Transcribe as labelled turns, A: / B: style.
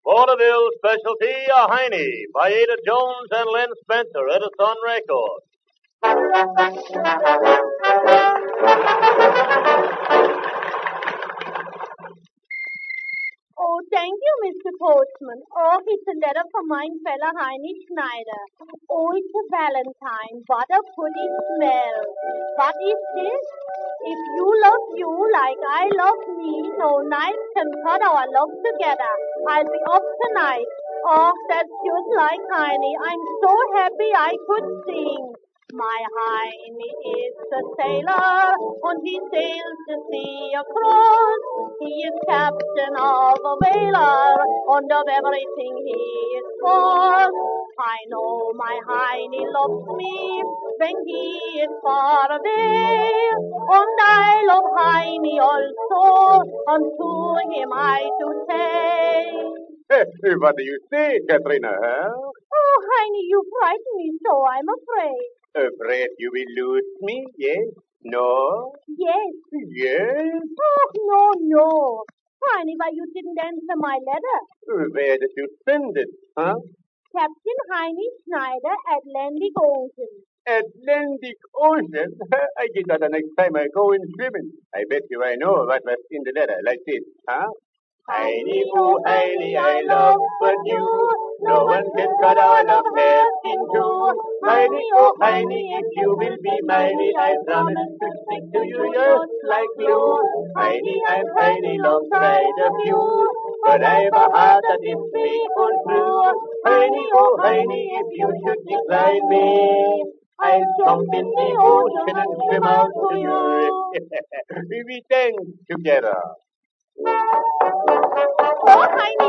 A: Vaudeville specialty, a Heine, by Ada Jones and Len Spencer, Edison Records.
B: Oh, thank you, Mr. Postman. Oh, it's a letter from my fella Heine Schneider. Oh, it's a Valentine. What a pretty smell. What is this? If you love you like I love me, no knife can cut our love together. I'll be up tonight. Oh, that's just like Heine. I'm so happy I could sing. My Heine is a sailor, and he sails the sea across. He is captain of a whaler, and of everything he is boss. I know my Heine loves me when he is far away, and I love Heine also, and to him I do say.
A: What do you say, Katrina? Huh?
B: Oh, Heine, you frighten me so, I'm afraid.
A: Afraid you will lose me? Yes? No?
B: Yes.
A: Yes?
B: Oh, no. Heine, why you didn't answer my letter?
A: Where did you send it, huh?
B: Captain Heine Schneider, Atlantic Ocean.
A: Atlantic Ocean? I get that the next time I go in swimming. I bet you I know what was in the letter, like this, huh? Heine, oh Heine, I love but you. No one can cut our love half in two. Heine, oh Heine, if you will be mine, I promise to stick to you just like glue. Heine, I'm Heine, long tried of you, but I've a heart that is faithful true. Heine, oh Heine, if you should decline me, I'll jump in the ocean and swim out to you. We dance together.
B: Oh, Heine,